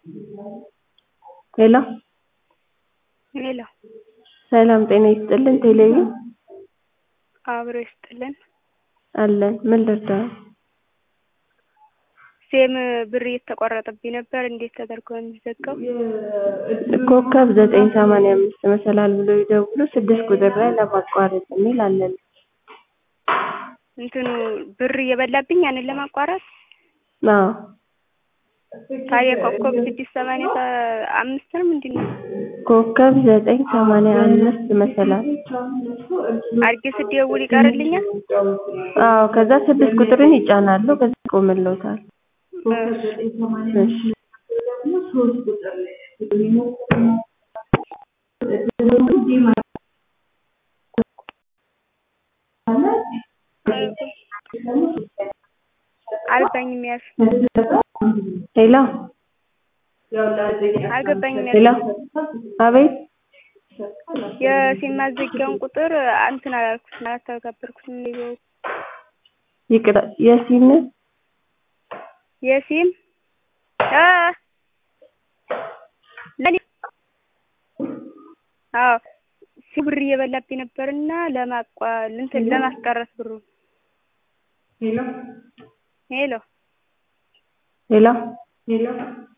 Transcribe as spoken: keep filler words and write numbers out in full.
ሄሎ ሄሎ ሰላም ጤና ይስጥልን ቴሌብር አብሮ ይስጥልን አለን ምን ልርዳዎ? ሴም ብር እየተቆረጠብኝ ነበር እንዴት ተደርጎ ነው የሚዘጋው? ኮከብ ዘጠኝ ሰማንያ አምስት መሰላል ብለው ይደውሉ ስድስት ቁጥር ላይ ለማቋረጥ የሚል አለልህ። እንትኑ ብር እየበላብኝ ያንን ለማቋረጥ? አዎ ታዲያ ኮከብ ስድስት ሰማንያ አምስት ነው ምንድነው? ኮከብ ዘጠኝ ሰማንያ አምስት መሰላል አድርጌ ስደውል ይቀርልኛል? አዎ ከዛ ስድስት ቁጥርን ይጫናሉ ከዛ ይቆምልዎታል። እሺ አልገባኝም ያልሽ ሄሎ አልገባኝም ሄሎ ያልሽ አቤት የሲም ማዘጊያውን ቁጥር እንትን አላልኩትም አላስተካከልኩትም ይቅርታ የሲም የሲም እ ለኔ አዎ ብር እየበላብኝ ነበርና ለማቋ እንትን ለማስቀረት ብሩን ሄሎ ሄሎ ሄሎ ሄሎ